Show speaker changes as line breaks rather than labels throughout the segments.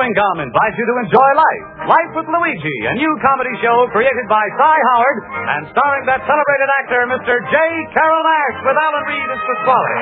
Chewing Gum invites you to enjoy life. Life with Luigi, a new comedy show created by Cy Howard and starring that celebrated actor, Mr. J. Carrol Naish, with Alan Reed as Pasquale.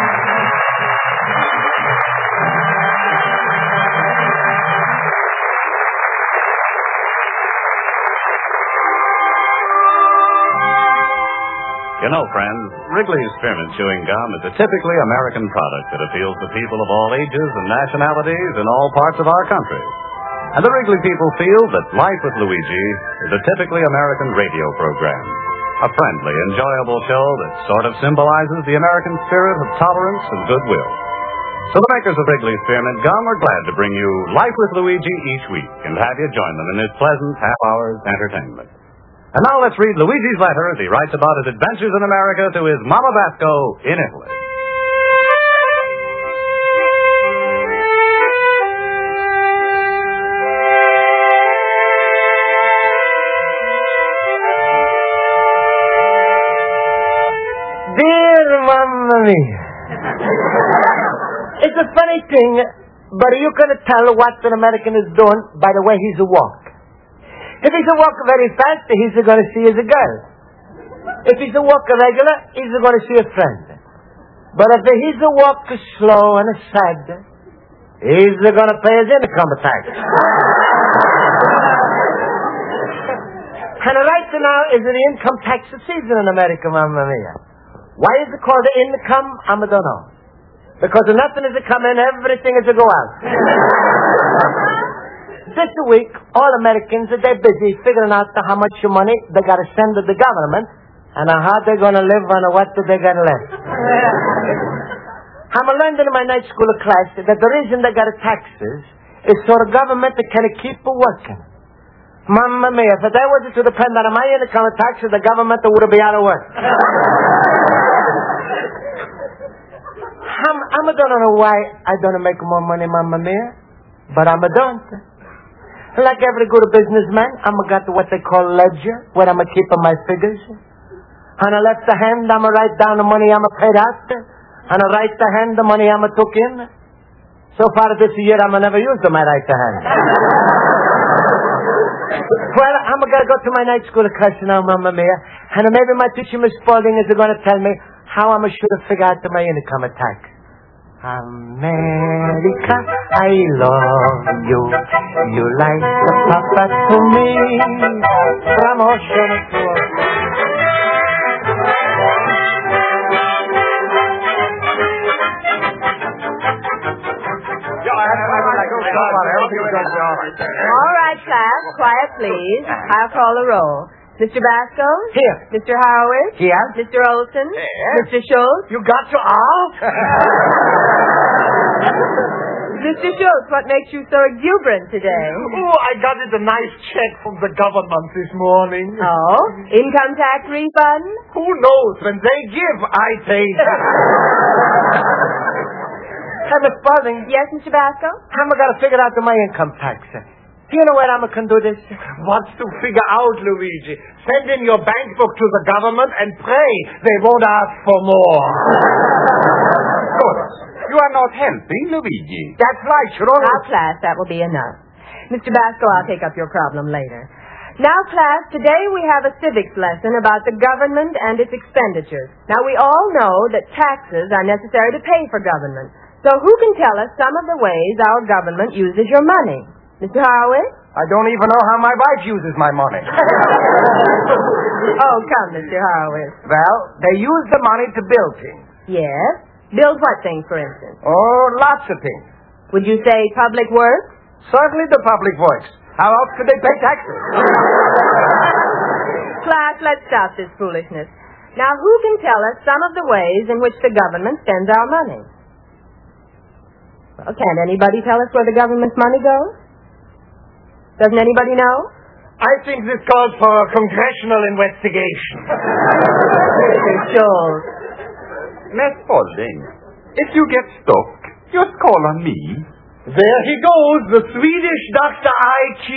You know, friends, Wrigley's Spearmint Chewing Gum is a typically American product that appeals to people of all ages and nationalities in all parts of our country. And the Wrigley people feel that Life with Luigi is a typically American radio program. A friendly, enjoyable show that sort of symbolizes the American spirit of tolerance and goodwill. So the makers of Wrigley's Spearmint Gum are glad to bring you Life with Luigi each week and have you join them in this pleasant half-hour's entertainment. And now let's read Luigi's letter as he writes about his adventures in America to his Mama Vasco in Italy.
Dear Mamma Mia, it's a funny thing, but you can tell what an American is doing by the way he's walk. If he's a walk very fast, he's going to see his girl. If he's a walk regular, he's going to see a friend. But if he's a walk slow and sad, he's going to pay his income tax. And right now is the income tax season in America, Mamma Mia. Why is it called the income? I don't know. Because nothing is to come in, everything is to go out. This week, all Americans, they're busy figuring out how much money they got to send to the government and how they're going to live and what they're going to live. I'm learning in my night school class that the reason they got taxes is so the government can keep working. Mamma mia, if that wasn't to depend on my income taxes, the government would be out of work. I don't know why I don't make more money, Mamma mia, but I don't. Like every good businessman, I'm got what they call ledger, where I'm keeping my figures. On the left hand, I'm write down the money I'm paid out. On the right hand, the money I'm took in. So far this year, I'm never used my right hand. Well, I'm going to go to my night school class now, Mamma Mia, and maybe my teacher, Miss Spaulding, is going to tell me how I should figure out my income tax. America, I love you. You like the papa to me. From ocean to ocean.
All right, class. Quiet, please. I'll call the roll. Mr. Basco?
Here.
Mr. Howard?
Here.
Mr. Olson?
Here.
Mr. Schultz?
You got to ask?
Mr. Schultz, what makes you so exuberant today?
Oh, I got a nice check from the government this morning.
Oh? Income tax refund?
Who knows? When they give, I take. Hey, Miss Spaulding.
Yes, Mr. Basco?
I'm going to figure out my income tax. Do you know where I can do this? What's to figure out, Luigi? Send in your bank book to the government and pray they won't ask for more.
Good. You are not helping, Luigi.
That's right, Sharon.
Now, class, that will be enough. Mr. Basco, I'll take up your problem later. Now, class, today we have a civics lesson about the government and its expenditures. Now, we all know that taxes are necessary to pay for government. So who can tell us some of the ways our government uses your money? Mr. Howard?
I don't even know how my wife uses my money.
Oh, come, Mr. Howard.
Well, they use the money to build things.
Yes? Build what things, for instance?
Oh, lots of things.
Would you say public works?
Certainly the public works. How else could they pay taxes?
Class, let's stop this foolishness. Now, who can tell us some of the ways in which the government spends our money? Well, can't anybody tell us where the government's money goes? Doesn't anybody know?
I think this calls for a congressional investigation.
Sure.
Miss Spaulding, if you get stuck, just call on me.
There he goes, the Swedish Dr. IQ.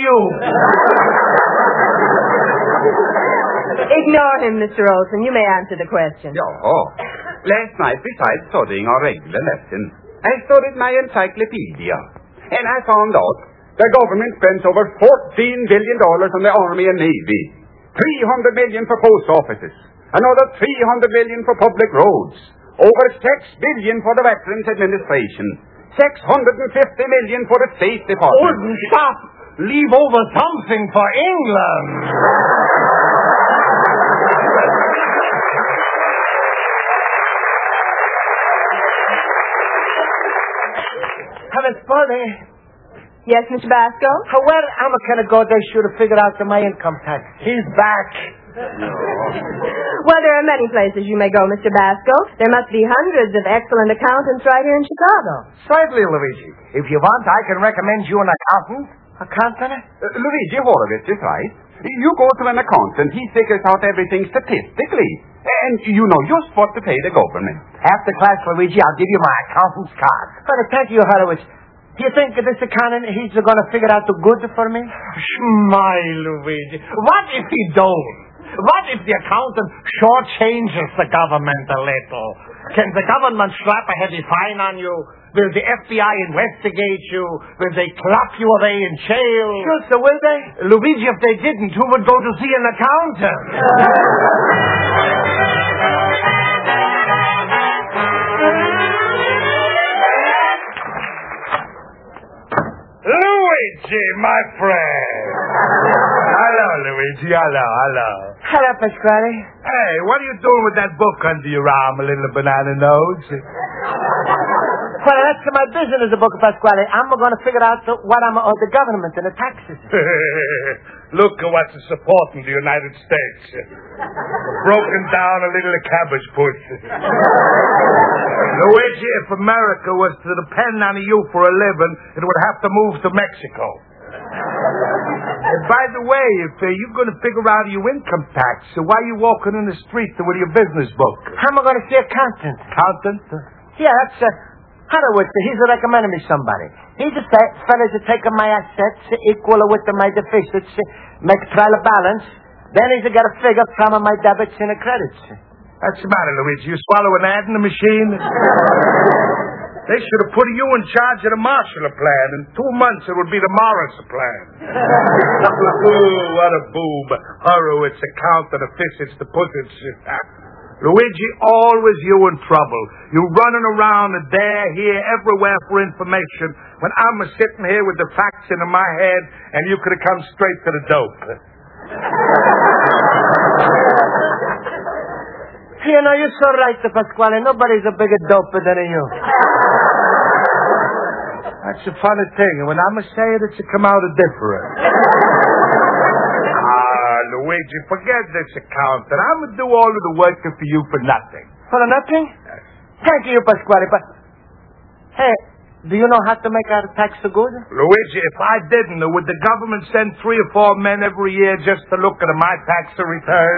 Ignore him, Mr. Olson. You may answer the question.
Oh. Last night, besides studying our regular lesson, I studied my encyclopedia, and I found out The government spends over $14 billion on the Army and Navy, $300 million for post offices, another $300 million for public roads, over $6 billion for the Veterans Administration, $650 million for the State Department.
Oh, stop! Leave over something for England. Miss Spaulding.
Yes, Mr. Basco?
Where am I going to go? They should have figured out my income tax. He's back.
Well, there are many places you may go, Mr. Basco. There must be hundreds of excellent accountants right here in Chicago.
Certainly, Luigi. If you want, I can recommend you an accountant. Accountant?
Luigi Horowitz is right. You go to an accountant, he figures out everything statistically. And you know just what to pay the government.
After class, Luigi, I'll give you my accountant's card. But thank you, Horowitz. Do you think this accountant, he's going to figure out the good for me? Smile, Luigi. What if he don't? What if the accountant shortchanges the government a little? Can the government slap a heavy fine on you? Will the FBI investigate you? Will they clap you away in jail? Sure, so will they? Luigi, if they didn't, who would go to see an accountant? Luigi, my friend. Hello, Luigi. Hello. Hello, Pasquale. Hey, what are you doing with that book under your arm, a little banana nose? Well, that's my business, the book of Pasquale. I'm going to figure out what I'm owed the government and the taxes. Look at what's supporting the United States. Broken down a little cabbage push. Luigi, if America was to depend on you for a living, it would have to move to Mexico. And by the way, if you're going to figure out your income tax, why are you walking in the street with your business book? How am I going to see accountant? Accountant? Yeah, that's Horowitz. He's recommending me somebody. He's a fellas that take my assets, equal with my deficits, make trial of balance. Then he's got to figure from my debits and credits. What's the matter, Luigi? You swallow an ad in the machine? They should have put you in charge of the Marshall Plan. In 2 months, it would be the Morris Plan. Ooh, what a boob. Horowitz, accountant, efficiency, the pussets. Luigi, always you in trouble. You running around there, here, everywhere for information, when I'm sitting here with the facts in my head, and you could have come straight to the dope. You know, you're so right, Pasquale. Nobody's a bigger doper than you. That's a funny thing. And when I'm say it, it's come out different. Luigi, forget this accountant. I'm going to do all of the work for you for nothing. For nothing? Yes. Thank you, Pasquale, but... Hey, do you know how to make our tax so good? Luigi, if I didn't, would the government send 3 or 4 men every year just to look at my tax return?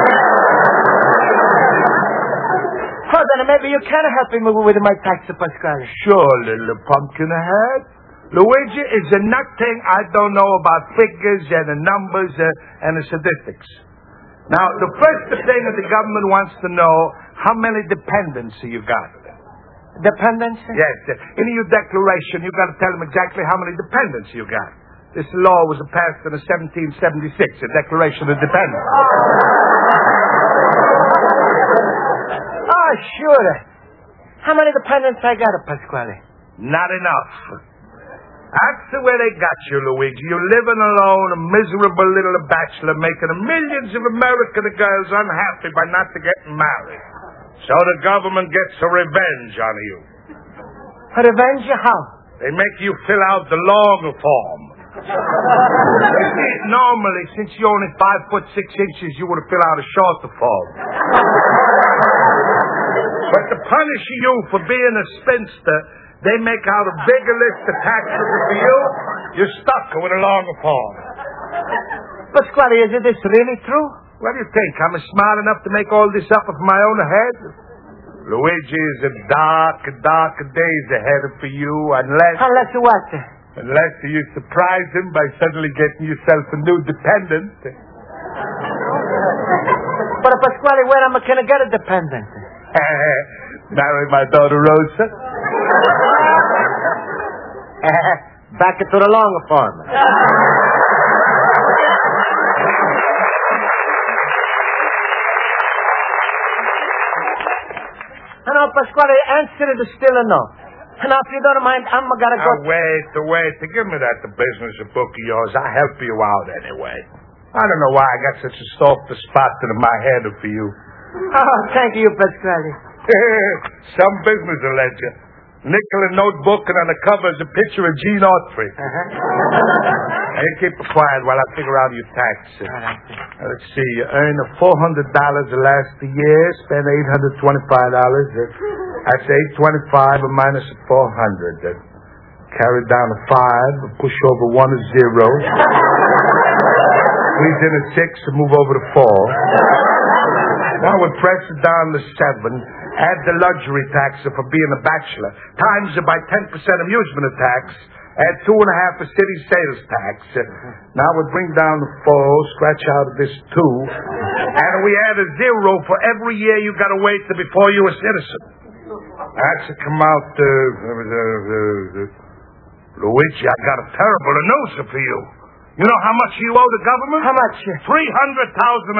Oh, then maybe you can help me with my tax, Pasquale. Sure, little pumpkin head. Luigi is a nothing I don't know about figures and the numbers and the statistics. Now, the first thing that the government wants to know, how many dependents you got? Dependents? Yes. In your declaration, you got to tell them exactly how many dependents you got. This law was passed in 1776, the Declaration of Dependence. Oh, sure. How many dependents I got, Pasquale? Not enough. That's the way they got you, Luigi. You're living alone, a miserable little bachelor, making millions of American girls unhappy by not getting married. So the government gets a revenge on you. A revenge? How? They make you fill out the long form. Normally, since you're only 5'6" you would have filled out a shorter form. But to punish you for being a spinster, they make out a bigger list of taxes for you. You're stuck with a longer form. Pasquale, is this really true? What do you think? I'm smart enough to make all this up of my own head? Luigi, is a dark days ahead for you unless... Unless what? Unless you surprise him by suddenly getting yourself a new dependent. But Pasquale, where am I going to get a dependent? Marry my daughter Rosa. Back it to the longer form. Now, Pasquale, answer it is still a no. Now, if you don't mind, I'm gonna go...
Wait. Give me that the business book of yours. I'll help you out anyway. I don't know why I got such a soft spot in my head for you.
Oh, thank you, Pasquale.
Some business ledger. Nickel and notebook, and on the cover is a picture of Gene Autry. Hey, keep it quiet while I figure out your tax. Let's see. You earn $400 the last year, spend $825. That's $825 minus $400. Carry down a 5, push over 1 is 0. Squeeze in a 6 and move over to 4. Now we press it down to 7. Add the luxury tax for being a bachelor. Times it by 10% amusement tax. Add 2.5 for city sales tax. Now we bring down the 4, scratch out this 2. And we add a 0 for every year you got to wait before you're a citizen. That's to come out, Luigi, I got a terrible news for you. You know how much you owe the government?
How much?
$300,000.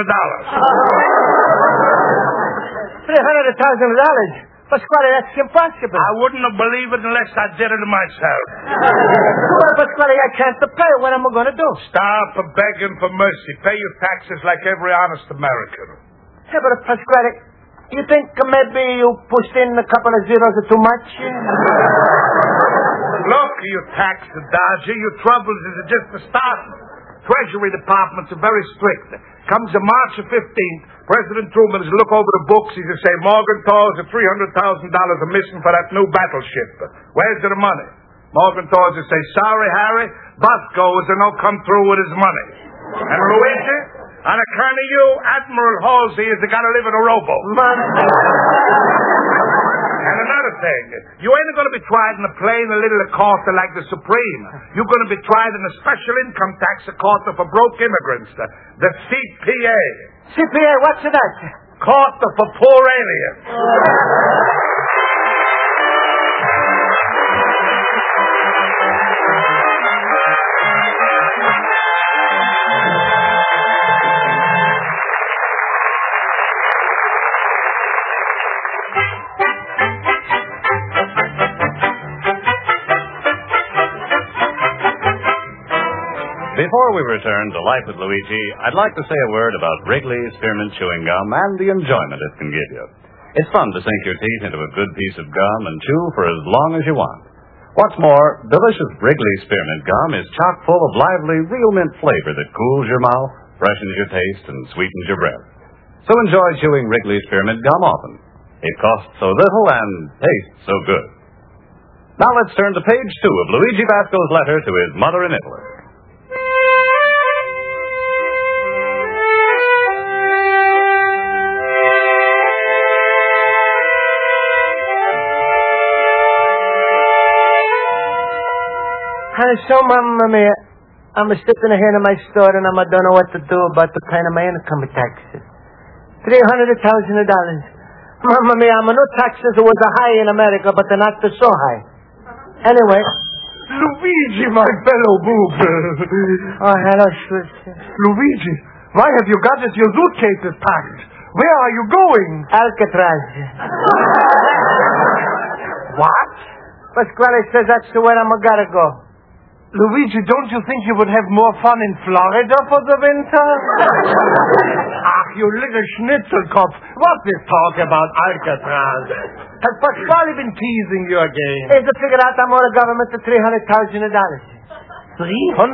$300,000? Pasquale, that's impossible.
I wouldn't have believed it unless I did it myself.
Well, Pasquale, I can't pay. What am I going to do?
Stop begging for mercy. Pay your taxes like every honest American.
Hey, but Pasquale, you think maybe you pushed in a couple of zeros too much?
Look, you tax dodger, your troubles is just the start. Treasury departments are very strict. Comes to March the 15th, President Truman is look over the books. He's to say, Morgenthau's $300,000 are missing for that new battleship. Where's the money? Morgenthau's will say, sorry, Harry, Bosco is no come through with his money. And Luigi, on account of you, Admiral Halsey is got to live in a rowboat. And another thing, you ain't going to be tried in a plain little court like the Supreme. You're going to be tried in a special income tax court for broke immigrants, the CPA.
CPA, what's that?
Court for poor aliens.
Before we return to Life with Luigi, I'd like to say a word about Wrigley's Spearmint Chewing Gum and the enjoyment it can give you. It's fun to sink your teeth into a good piece of gum and chew for as long as you want. What's more, delicious Wrigley's Spearmint Gum is chock full of lively, real mint flavor that cools your mouth, freshens your taste, and sweetens your breath. So enjoy chewing Wrigley's Spearmint Gum often. It costs so little and tastes so good. Now let's turn to page 2 of Luigi Basco's letter to his mother in Italy.
And so, Mamma Mia, I'm sitting here in my store and I don't know what to do about the paying of my income taxes. $300,000. Mamma Mia, I know taxes was high in America, but they're not so high. Anyway.
Luigi, my fellow boob.
Oh, hello, sweet.
Luigi, why have you got your suitcases packed? Where are you going?
Alcatraz.
What?
Pasquale says that's the way I'm gotta go.
Luigi, don't you think you would have more fun in Florida for the winter? Ach, you little schnitzelkopf. What's this talk about Alcatraz? Has Pasquale been teasing you again?
He's to figure out I'm on the government for $300,000.
$300,000?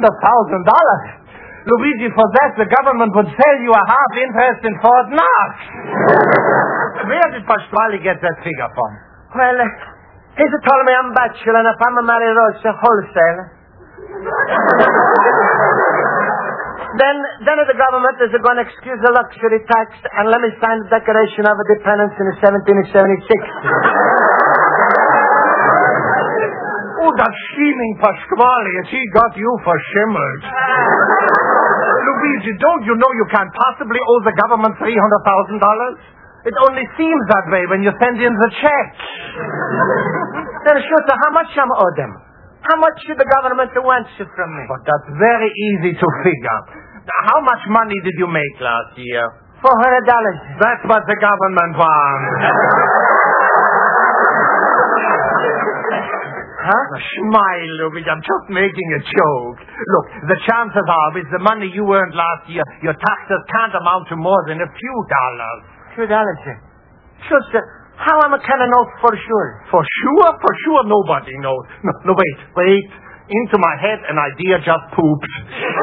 Luigi, for that the government would sell you a half interest in Fort Knox. Where did Pasquale get that figure from?
Well, he's told me I'm bachelor and if I'm a marry Rosa wholesale. Then the government is going to excuse the luxury tax and let me sign the Declaration of Independence in 1776.
Oh, that scheming Pasquale, has he got you for shimmered? Luigi, don't you know you can't possibly owe the government $300,000? It only seems that way when you send in the check.
Then shoot, how much I'm owe them? How much should the government want from me?
But that's very easy to figure. How much money did you make last year?
$400.
That's what the government wants.
Huh?
Smile, Luigi. I'm just making a joke. Look, the chances are with the money you earned last year, your taxes can't amount to more than a few dollars.
$2, sir. Sure, sir. How am I gonna know for sure?
For sure? For sure nobody knows. No, wait. Into my head an idea just pooped.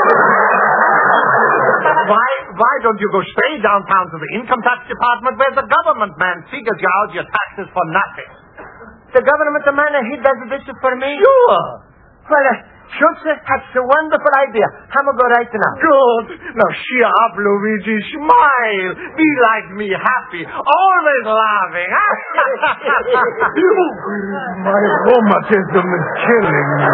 Why don't you go straight downtown to the income tax department where the government man figures you out your taxes for nothing?
The government man, he does this for me?
Sure.
Well, sure, sir. That's a wonderful idea. I'm gonna go right now.
Good. Now cheer up, Luigi. Smile. Be like me, happy. Always laughing.
My rheumatism is killing me.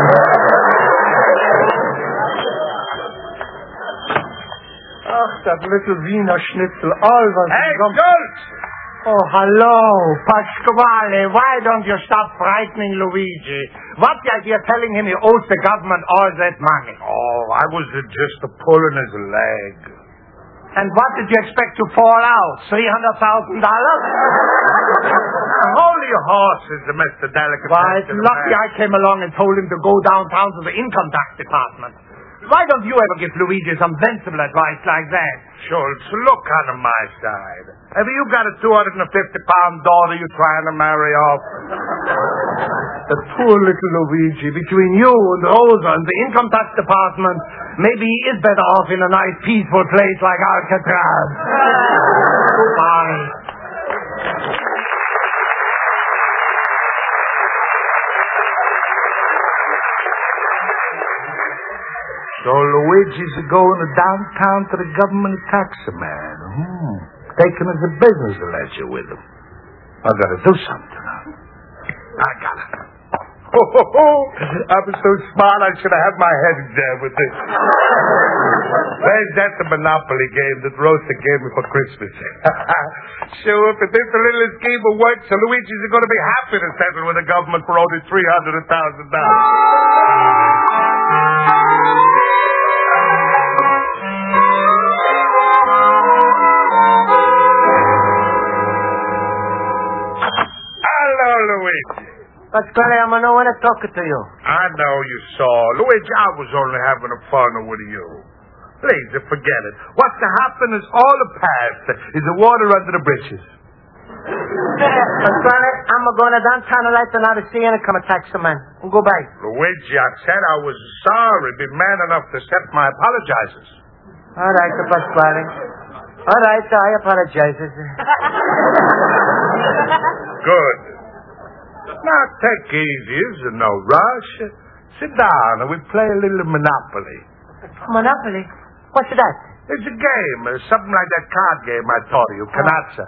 Ach, that little Wiener Schnitzel. Always.
Hey, Schultz!
Oh, hello, Pasquale. Why don't you stop frightening Luigi? What's the idea of telling him he owes the government all that money?
Oh, I was just pulling his leg.
And what did you expect to fall out? $300,000?
Holy horses, Mr. Delicate.
Why, it's lucky I came along and told him to go downtown to the income tax department. Why don't you ever give Luigi some sensible advice like that?
Schultz, look on my side. Have you got a 250-pound daughter you're trying to marry off?
The poor little Luigi, between you and Rosa and the income tax department, maybe he is better off in a nice, peaceful place like Alcatraz. Goodbye.
So Luigi's going to downtown to the government taxi man. Taking his business ledger with him. I gotta do something. I got it. I was so smart I should have had my head in there with this. Where's that the Monopoly game that Rosa gave me for Christmas? Sure, if this little scheme will work, so Luigi's going to be happy to settle with the government for only $300,000. Luigi.
Pasquale, I'm no one to talk to you.
I know you saw. Luigi, I was only having a fun with you. Please, forget it. What's to happen is all the past. Is the water under the bridges.
Pasquale, I'm going to downtown right now to see and come a taxi man. Go by.
Luigi, I said I was sorry. Be man enough to accept my apologizes.
All right, Pasquale. All right, I apologize.
Good. Now, take easy. There's no rush. Sit down and we play a little Monopoly.
Monopoly? What's that?
It's a game. Something like that card game I taught you, Canazza.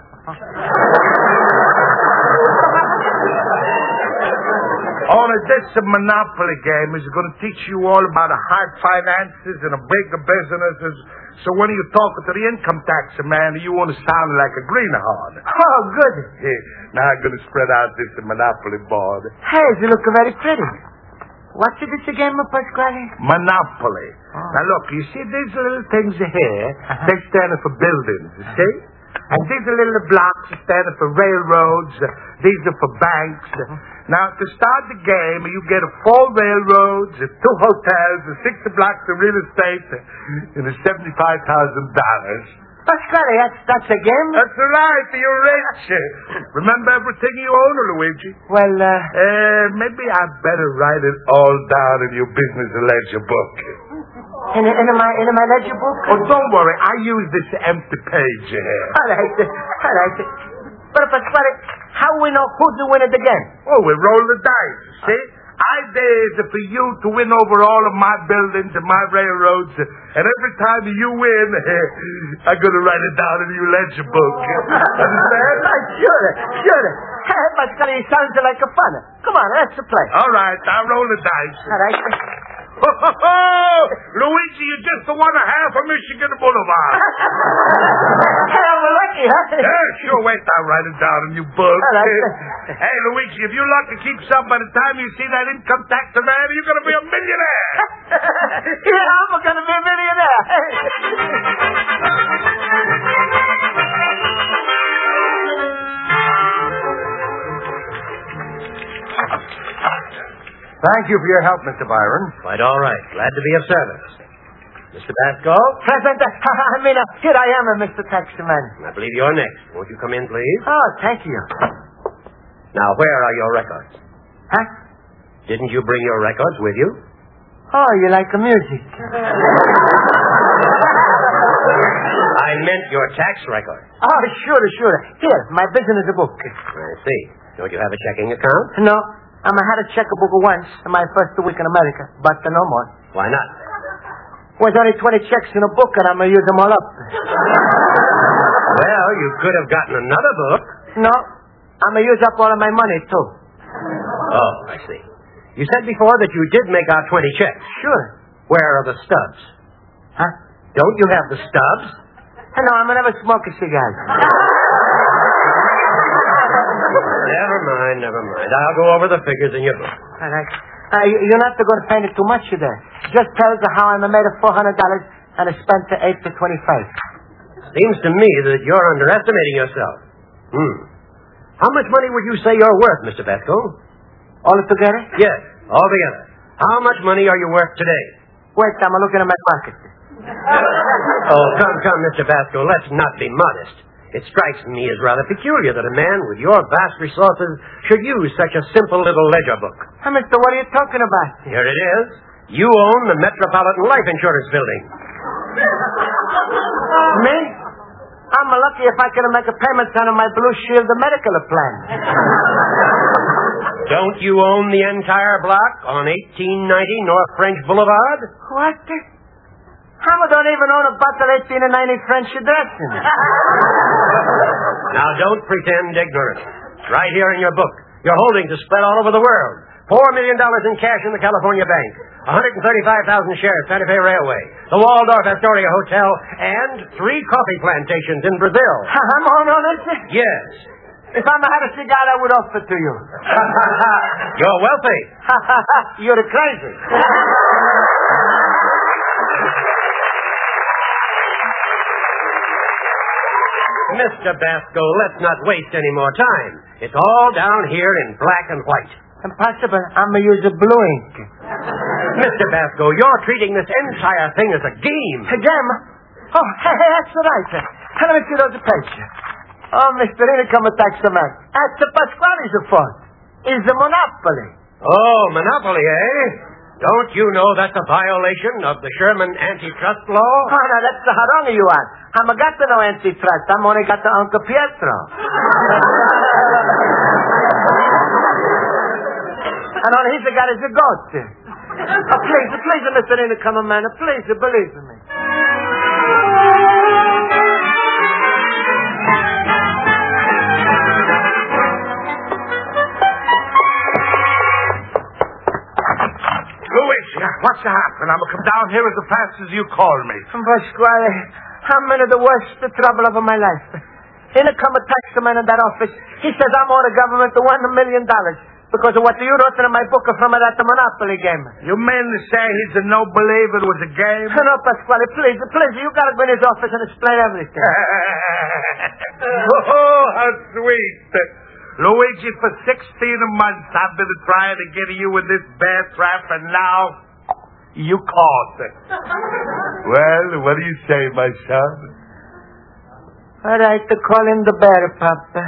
Only this Monopoly game is going to teach you all about the high finances and the bigger businesses. So when you're talking to the income tax man, you want to sound like a greenhorn.
Oh, good.
Now I'm going to spread out this Monopoly board.
Hey, you look very pretty. What's this game, Pasquale?
Monopoly. Oh. Now look, you see these little things here? They stand for buildings, you see? And these are little blocks standing for railroads. These are for banks. Now, to start the game, you get 4 railroads, 2 hotels, 6 blocks of real estate, and $75,000.
Pasquale, that's a game?
That's right. You're rich. Remember everything you own, Luigi?
Well,
maybe I'd better write it all down in your business ledger book.
In my ledger book?
Oh, don't worry. I use this empty page here.
All right. But Pasquale, how we know who's the winner again?
Oh, we roll the dice, see? Idea is for you to win over all of my buildings and my railroads, and every time you win, I'm going to write it down in your ledger book. Understand?
Sure. Hey, Pasquale, it sounds like a fun. Come on, let's play.
All right, I'll roll the dice.
All right.
Luigi, you just the one a half of Michigan Boulevard.
Hey, I'm lucky, huh?
Yeah, sure. Wait, I'll write it down in you book. Hey, Luigi, if you luck to keep some by the time you see that income tax demand, you're going to be a millionaire.
Yeah, I'm going to be a millionaire.
Thank you for your help, Mr. Byron.
Quite all right. Glad to be of service. Mr. Basco?
Present. Here I am, Mr. Taxman.
I believe you're next. Won't you come in, please?
Oh, thank you.
Now, where are your records?
Huh?
Didn't you bring your records with you?
Oh, you like the music?
I meant your tax record.
Oh, sure. Here, my business book.
I see. Don't you have a checking account?
No, I had a checkbook once in my first week in America, but no more.
Why not?
Was only 20 checks in a book, and I'm going to use them all up.
Well, you could have gotten another book.
No, I'm going to use up all of my money, too.
Oh, I see. You said before that you did make out 20 checks.
Sure.
Where are the stubs?
Huh?
Don't you have the stubs?
No, I'm going to never smoke a cigar.
Never mind. I'll go over the figures in your book.
All right. You're not going to find it too much there. Just tells you how I made $400 and I spent $8 to $25.
Seems to me that you're underestimating yourself. How much money would you say you're worth, Mr. Basco?
All together?
Yes, altogether. How much money are you worth today?
Wait, I'm looking at my pocket.
Oh, come, Mr. Basco. Let's not be modest. It strikes me as rather peculiar that a man with your vast resources should use such a simple little ledger book.
Hey, mister, what are you talking about?
Here it is. You own the Metropolitan Life Insurance Building.
Me? I'm lucky if I can make a payment on my Blue Shield medical plan.
Don't you own the entire block on 1890 North French Boulevard?
What? I don't even own a bottle 1890 French dressing.
Now, don't pretend ignorance. Right here in your book, your holdings are spread all over the world. $4 million in cash in the California Bank, 135,000 shares, Santa Fe Railway, the Waldorf Astoria Hotel, and 3 coffee plantations in Brazil.
I'm all on it?
Yes.
If I had a cigar, I would offer to you.
You're wealthy.
You're crazy.
Mr. Basco, let's not waste any more time. It's all down here in black and white.
Impossible. I'm going to use a blue ink.
Mr. Basco, you're treating this entire thing as a game.
A game? Oh, hey, that's right. Let me see those pages. Oh, Mr. Income Tax Man. That's the Pasquale's fault. It's a monopoly.
Oh, monopoly, eh? Don't you know that's a violation of the Sherman antitrust law?
Oh, no, that's how wrong you are. I'm got to no antitrust. I'm only got to Uncle Pietro. And all he's got is a goat. Oh, please, Mr. Income Man, please, believe me.
What's happened? I'm going to come down here as fast as you call me.
Pasquale, I'm in the worst trouble of my life. In come a taxman in that office. He says I'm owed the government $1 million because of what you wrote in my book from that Monopoly game.
You mean to say he's a no-believer it was a game?
No, Pasquale, please, you got to go in his office and explain everything.
Oh, how sweet. Luigi, for 16 months I've been trying to get you in this bear trap, and now you caught it. Well, what do you say, my son?
All right, to call him the bear, Papa.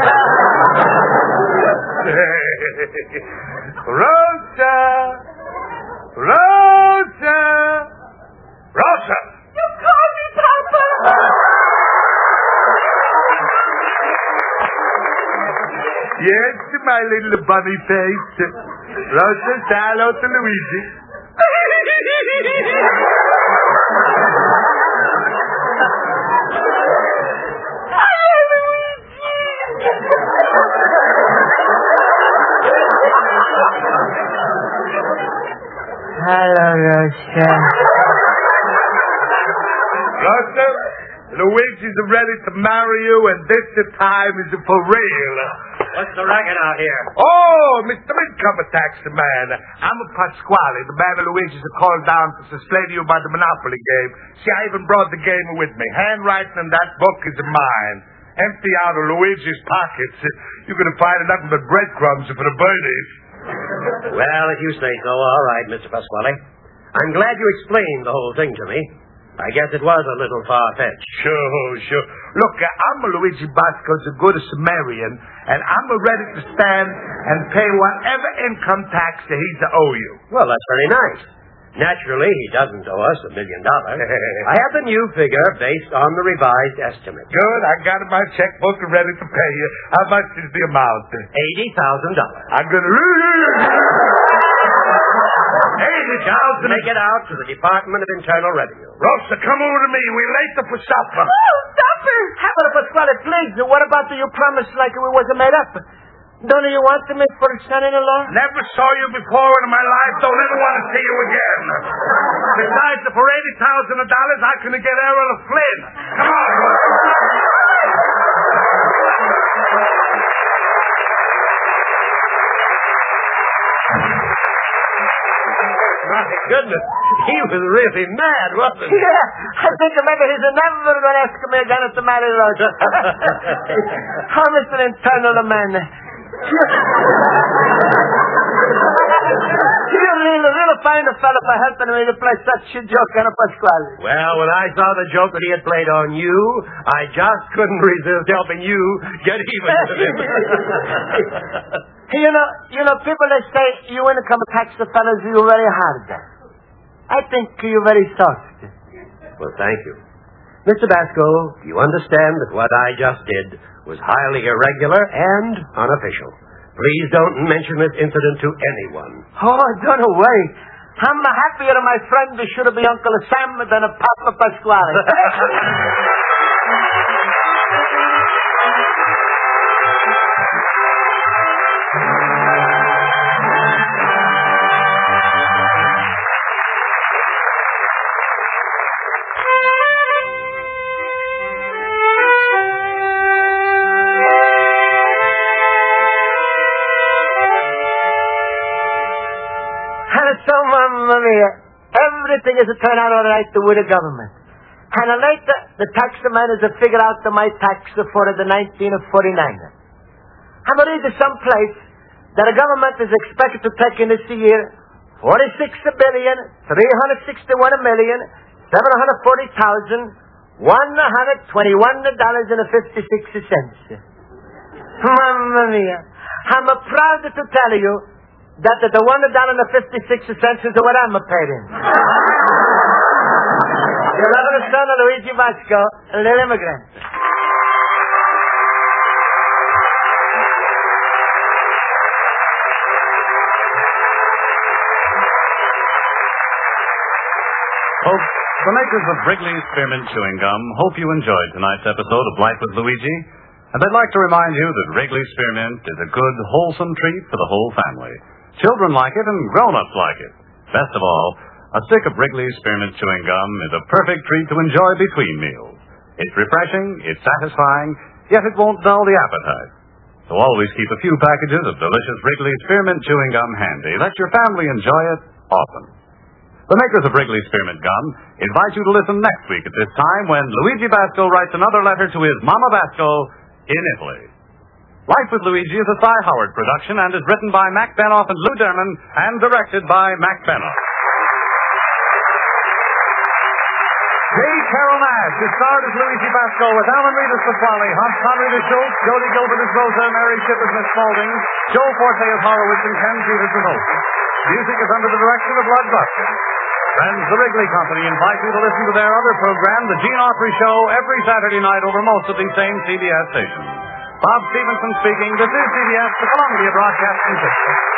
Rosa! Rosa! Rosa!
You called me, Papa!
Yes, my little bunny face. Rosa, say hello to Luigi.
Hello, Rosa.
Buster. Luigi's ready to marry you, and this time is for real.
What's the racket out here?
Oh, Mr. Income Tax man. I'm a Pasquale, the man that Luigi's called down to explain to you about the Monopoly game. See, I even brought the game with me. Handwriting in that book is mine. Empty out of Luigi's pockets. You're going to find nothing but breadcrumbs for the birdies.
Well, if you say so, all right, Mr. Pasquale. I'm glad you explained the whole thing to me. I guess it was a little far-fetched.
Sure. Look, I'm a Luigi Basco, as good as Sumerian, and I'm ready to stand and pay whatever income tax that he's to owe you.
Well, that's very nice. Naturally, he doesn't owe us $1 million. I have the new figure based on the revised estimate.
Good. I got my checkbook ready to pay you. How much is the amount?
$80,000.
I'm going to... $80,000?
Take it out to the Department of Internal Revenue.
Rosa, come over to me. We're late for supper.
Oh, supper!
But Pasquale, please, what about you promised like we wasn't made up? Don't you want me for son-in-law?
Never saw you before in my life. Don't ever want to see you again. Besides, for $80,000, I can get Errol Flynn. Come on.
My goodness, he was really mad, wasn't he?
Yeah, I think maybe he's never going to ask me again at the marriage lodge. Oh, Mr. Internal Man. You're really fine fellow for helping me to play such a joke on a Pasquale.
Well, when I saw the joke that he had played on you, I just couldn't resist helping you get even with him.
You know, people that say you income tax the fellas, you're very hard. I think you're very soft.
Well, thank you. Mr. Basco, you understand that what I just did was highly irregular and unofficial. Please don't mention this incident to anyone.
Oh, don't worry. I'm happier than my friend that should be Uncle Sam than a Papa Pasquale. Mamma mia, everything is to turn out all right with the government. And later, the tax man is to figure out my tax for the 1949. I'm reading someplace that the government is expected to take in this year $46,360,121.56. Mamma mia, I'm proud to tell you that the $1.56 is what I'm paid in. Your loving son, Luigi Basco, an immigrant.
Folks, the makers of Wrigley's Spearmint Chewing Gum hope you enjoyed tonight's episode of Life with Luigi. And they'd like to remind you that Wrigley's Spearmint is a good, wholesome treat for the whole family. Children like it and grown-ups like it. Best of all, a stick of Wrigley's Spearmint Chewing Gum is a perfect treat to enjoy between meals. It's refreshing, it's satisfying, yet it won't dull the appetite. So always keep a few packages of delicious Wrigley's Spearmint Chewing Gum handy. Let your family enjoy it often. The makers of Wrigley's Spearmint Gum invite you to listen next week at this time when Luigi Basco writes another letter to his Mama Basco in Italy. Life with Luigi is a Cy Howard production and is written by Mac Benoff and Lou Derman and directed by Mac Benoff. J. Carol Nash is starred as Luigi Basco with Alan Reed as Pasquale, Hans Conried as Schultz, Jody Gilbert as Rosa, Mary Shipp as Miss Spaulding, Joe Forte as Horowitz, and Ken Peters as host. Music is under the direction of Lud Buster. Friends, the Wrigley Company invite you to listen to their other program, The Gene Autry Show, every Saturday night over most of these same CBS stations. Bob Stevenson speaking. This is CBS, the Columbia Broadcasting System.